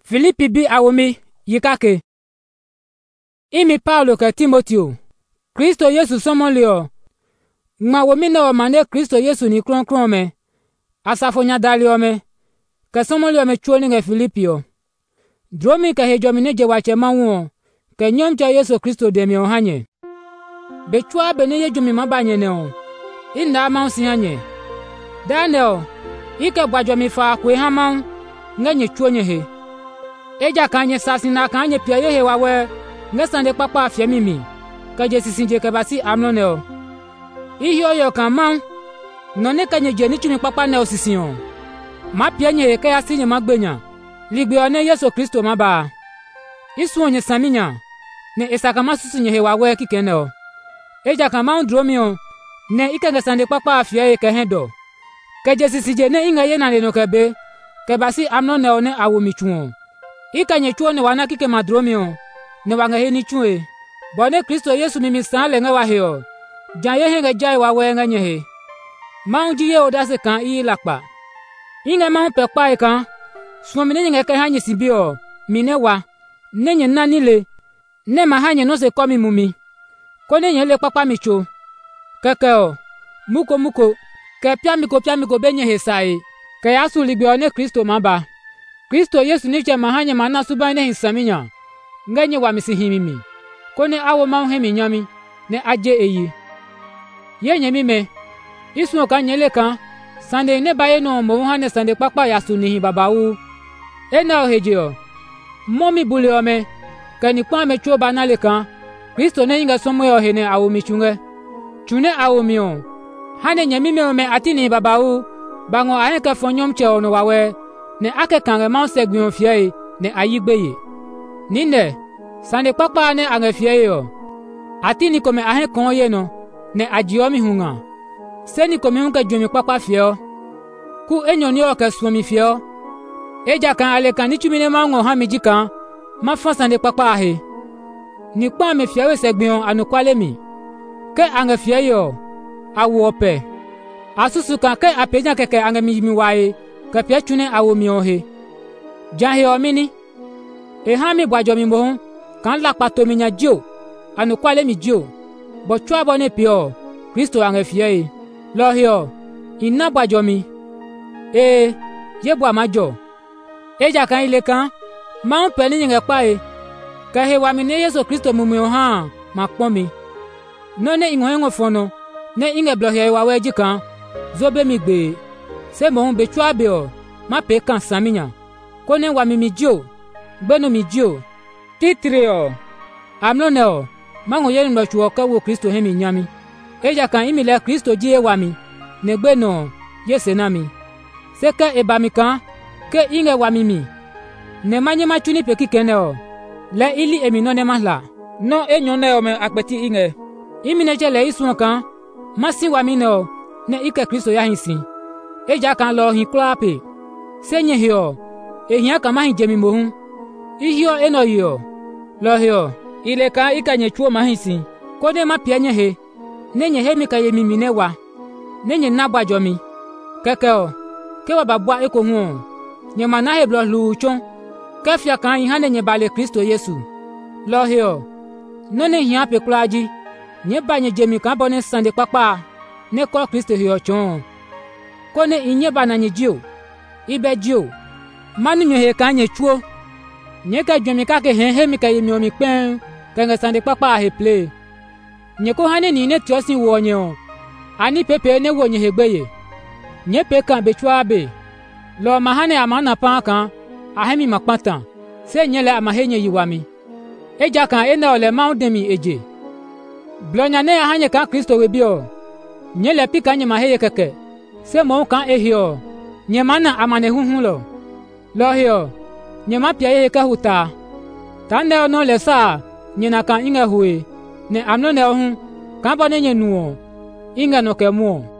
Filipi bi awomi yikake. Imi Paulo ke Timoteo. Kristo Yesu somolio. Ngma womi ne o mane Kristo Yesu ni kron me. Asafonya dalio me. Ke somolio me chuoni nge Filipio. Dromi ke hejomi ne je wache manwo. Ke nyom cha Yesu Kristo de mi ohanye. Bechua bene yejomi mabanye ne o. Inda ma si hanye. Daniel. Ike bwajomi fa kwe hamang. Ngenye chuonye he. Eja kanye sasina kanye pia ye wawe ngesande papa afia mimi kaje sisinje ke basi amnoneo ihyo yo kama none kanye je ni chumi papa ne osision ma pia nye ke asinye magbenya ligbe one Yesu Kristo maba isu onye saminya ne esakama susunye he wawe kikeneo eja kama ndromio ne ike ngesande papa afia ye ke hendo kaje sisinje ne inga ye na le no kebe ke basi amnoneo ne awomichuo Ikanye chuo ne wana kike madromio ne wanga heni chue bone Kristo Yesu mimi sanle nga wahio jaye henge jai wa wenga nyehe maunji ye odase kan I lakpa inga maun pekpa kan swomine nge ke hanye sibio mine wa nenye nanile ne mahanye no se komi mumi kone nye le papa micho kakao muko ke pia miko benye hesai ke yasu ligbe one Kristo maba Kristo Yesu niche mahanye mana subane hinsaminya ngenye wa misihimimi kone awo mauhemi nyami ne aje eyi ye nyemime isu ka nyele kan sande ne baye no mo hane sande papa yasu nihi babawu ena ohejeo momi buli ome kani kwa me chuo banale kan Kristo ne inga somo yo hene awomi chune awomi o hane nyemime ome atini babawu bango aheka fonyom che ono wawe ne ake kange ma segbion fie ne ayigbeye ninde sande papa ne ange fie yo atini kome ahe kon ye no ne ajiomi hunga seni kome hunka jomi papa fie ku enyoni o ke suomi fie eja kan ale kan ni chumine ma ngo ha mijika ma fa sande papa ahe ni pa me fie we segbion anukwale mi ke ange fie yo awo pe asusu kan ke apeja keke ange mi wae ka pia chune awomi ohe jahe omini hami bwajomi mo kan la patomi nya jio anu kwale mi jio bo chwa bone pio Kristo ange fie lo hio inna bwajomi ye bwa majo eja kan ile kan ma un peni nge pa ka he wa mi ne Yesu Kristo mumu ha ma pomi no ne ingo fono ne inge blo he wa weji kan zobe mi gbe se mo be chua beo ma pe kan saminya kone wa mimi jio gbenu mi jio titreo amnoneo mango yenu no chuo ka wo Kristo hemi nyami eja kan imile Kristo jie wa mi ne gbeno yese nami seka ebami kan ke inge wa mimi ne manye ma chuni pe kikeneo le ili emino ne mahla no enyoneo me akpeti inge imine jele isu kan masi wa mi no ne ike Kristo ya hinsi eja kan lo hin klape senye hio ehia kama hin jemi mohun ihio eno hio lo hio ile ka ikanye chuo mahisi kode ma pianye he nenye he mika ye mimine wa nenye nabwajomi kekeo kewa babwa eko hu nye mana he blo lu chon kefia kan hin nenye bale Kristo Yesu lo hio none hia pe klaji nye banye jemi kan bone sande papa ne ko Kristo hio chon kone inye bananye jio ibe jio manu nyohe kanye chuo nyeka jomi kake he mi ka yemi omi pen kenge sande papa he play nyeko hane ni ne tiosin wo nye ani pepe ne wo nye hegbeye nye pe kan be chua be lo mahane amana pa kan ahemi makpatan se nyele amahenye yiwami eja kan ena ole maudemi eje blonya ne ahanye kan Kristo webio nyele pika nye maheye keke se mo kan ehio nye mana amane hunhun lo hio nye ma pia ye ka huta tande no le sa nye na kan inga huwe ne amno ne ohun kan bone nye nuo inga no ke muo